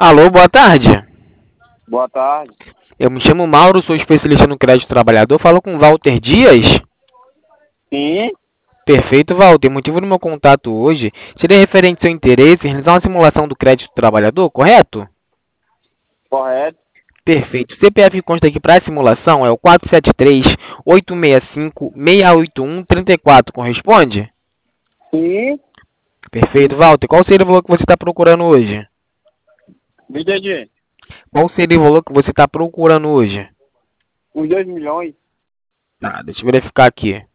Alô, boa tarde. Boa tarde. Eu me chamo Mauro, sou especialista no crédito trabalhador. Falo com Walter Dias. Sim, Perfeito, Walter. O motivo do meu contato hoje seria referente ao seu interesse em realizar uma simulação do crédito trabalhador, correto? correto. Perfeito. O CPF que consta aqui para a simulação é o 473-865-681-34. Corresponde? Sim, Perfeito, Walter. Qual seria o valor que você está procurando hoje? me entendi. Qual seria o valor que você está procurando hoje? Uns 2 milhões. Tá, deixa eu verificar aqui.